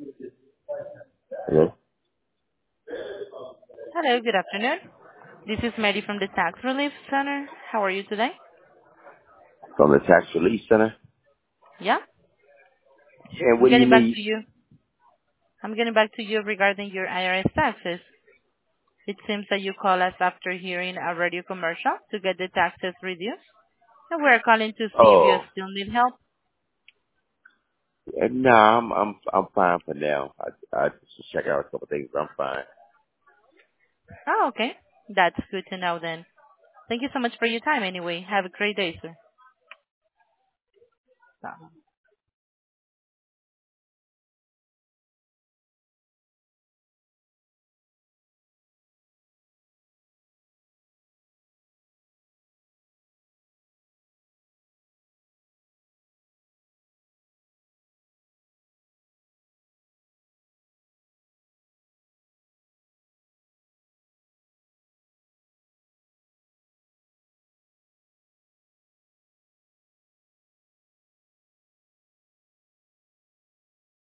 Hello? Hello, good afternoon. This is Mary from the Tax Relief Center. How are you today? From the Tax Relief Center? Yeah, Yeah, I'm what do you getting back need? to you. I'm getting back to you regarding your IRS taxes. It seems that you call us after hearing a radio commercial to get the taxes reduced, and we're calling to see if you Oh, still need help. no, I'm fine for now. I just check out a couple things. I'm fine. Oh, okay. That's good to know then. Thank you so much for your time anyway. Have a great day, sir. Bye.